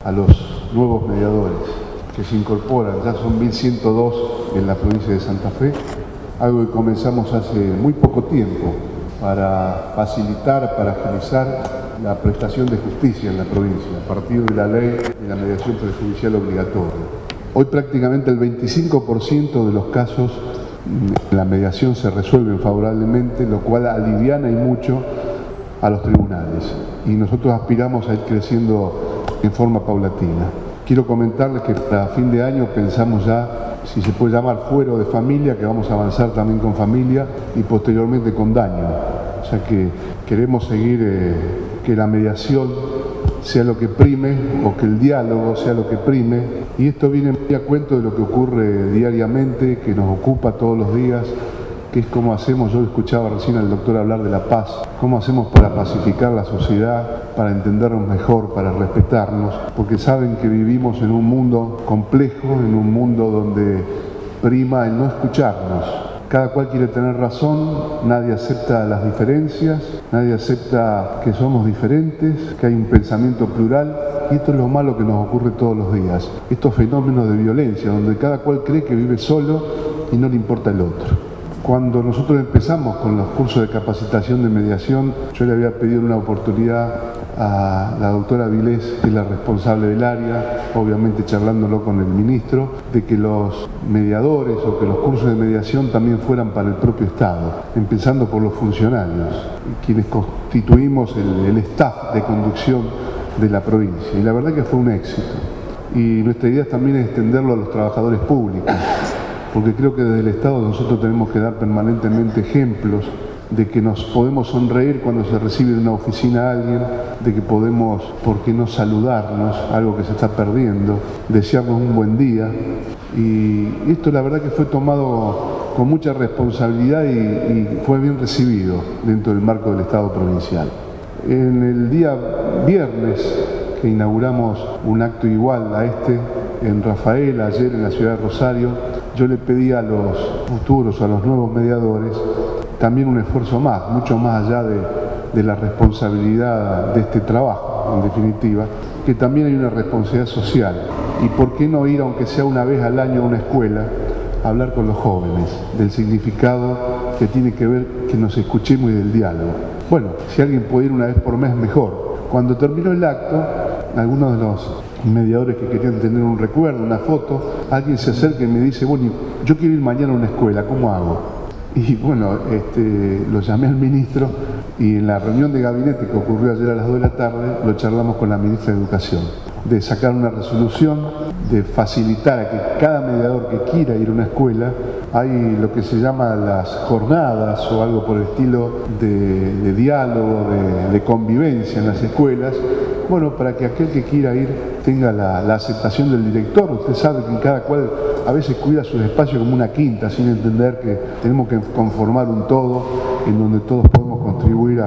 a los nuevos mediadores que se incorporan. Ya son 1.102 en la provincia de Santa Fe, algo que comenzamos hace muy poco tiempo para facilitar, para agilizar la prestación de justicia en la provincia, a partir de la ley de la mediación prejudicial obligatoria. Hoy prácticamente el 25% de los casos de la mediación se resuelven favorablemente, lo cual aliviana y mucho a los tribunales. Y nosotros aspiramos a ir creciendo en forma paulatina. Quiero comentarles que para fin de año pensamos ya, si se puede llamar fuero de familia, que vamos a avanzar también con familia y posteriormente con daño. O sea que queremos seguir que la mediación sea lo que prime o que el diálogo sea lo que prime. Y esto viene muy a cuento de lo que ocurre diariamente, que nos ocupa todos los días, que es cómo hacemos, yo escuchaba recién al doctor hablar de la paz, cómo hacemos para pacificar la sociedad, para entendernos mejor, para respetarnos, porque saben que vivimos en un mundo complejo, en un mundo donde prima el no escucharnos. Cada cual quiere tener razón, nadie acepta las diferencias, nadie acepta que somos diferentes, que hay un pensamiento plural, y esto es lo malo que nos ocurre todos los días. Estos fenómenos de violencia, donde cada cual cree que vive solo y no le importa el otro. Cuando nosotros empezamos con los cursos de capacitación de mediación, yo le había pedido una oportunidad a la doctora Vilés, que es la responsable del área, obviamente charlándolo con el ministro, de que los mediadores o que los cursos de mediación también fueran para el propio Estado, empezando por los funcionarios, quienes constituimos el staff de conducción de la provincia. Y la verdad que fue un éxito. Y nuestra idea también es extenderlo a los trabajadores públicos, porque creo que desde el Estado nosotros tenemos que dar permanentemente ejemplos de que nos podemos sonreír cuando se recibe en una oficina a alguien, de que podemos, ¿por qué no saludarnos? Algo que se está perdiendo, desearnos un buen día. Y esto la verdad que fue tomado con mucha responsabilidad y fue bien recibido dentro del marco del Estado provincial. En el día viernes, que inauguramos un acto igual a este en Rafael, ayer en la ciudad de Rosario, yo le pedí a los futuros, a los nuevos mediadores, también un esfuerzo más, mucho más allá de la responsabilidad de este trabajo, en definitiva, que también hay una responsabilidad social. Y por qué no ir, aunque sea una vez al año, a una escuela, a hablar con los jóvenes del significado que tiene que ver que nos escuchemos y del diálogo. Bueno, si alguien puede ir una vez por mes, mejor. Cuando terminó el acto, algunos de los mediadores que querían tener un recuerdo, una foto, alguien se acerca y me dice, bueno, yo quiero ir mañana a una escuela, ¿cómo hago? Y bueno, lo llamé al ministro y en la reunión de gabinete que ocurrió ayer a las 2 de la tarde, lo charlamos con la ministra de Educación, de sacar una resolución, de facilitar a que cada mediador que quiera ir a una escuela, hay lo que se llama las jornadas o algo por el estilo de diálogo, de convivencia en las escuelas, bueno, para que aquel que quiera ir tenga la aceptación del director. Usted sabe que cada cual a veces cuida sus espacios como una quinta, sin entender que tenemos que conformar un todo en donde todos podemos contribuir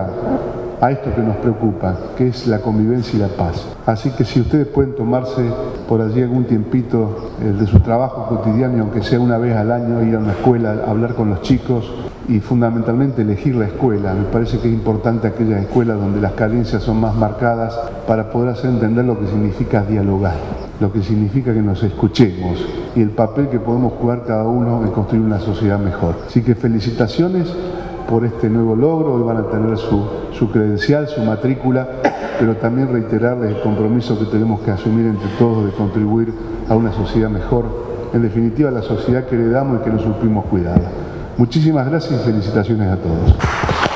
a esto que nos preocupa, que es la convivencia y la paz. Así que si ustedes pueden tomarse por allí algún tiempito de su trabajo cotidiano, aunque sea una vez al año, ir a una escuela, hablar con los chicos y fundamentalmente elegir la escuela. Me parece que es importante aquellas escuelas donde las carencias son más marcadas para poder hacer entender lo que significa dialogar, lo que significa que nos escuchemos y el papel que podemos jugar cada uno en construir una sociedad mejor. Así que felicitaciones por este nuevo logro. Hoy van a tener su credencial, su matrícula, pero también reiterarles el compromiso que tenemos que asumir entre todos de contribuir a una sociedad mejor, en definitiva la sociedad que heredamos y que no supimos cuidar. Muchísimas gracias y felicitaciones a todos.